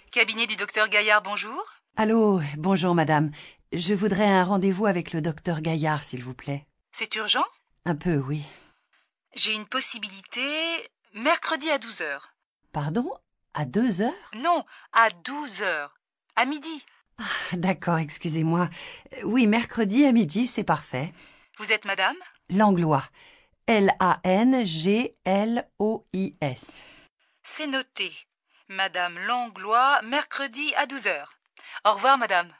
Cabinet du docteur Gaillard, bonjour. Allô, bonjour madame. Je voudrais un rendez-vous avec le docteur Gaillard, s'il vous plaît. C'est urgent? Un peu, oui. J'ai une possibilité mercredi à 12 heures. Pardon? À 2 heures? Non, à 12 heures. À midi. D'accord, excusez-moi. Oui, mercredi à midi, c'est parfait. Vous êtes madame? Langlois. Langlois. C'est noté. Madame Langlois, mercredi à 12 heures. Au revoir, madame.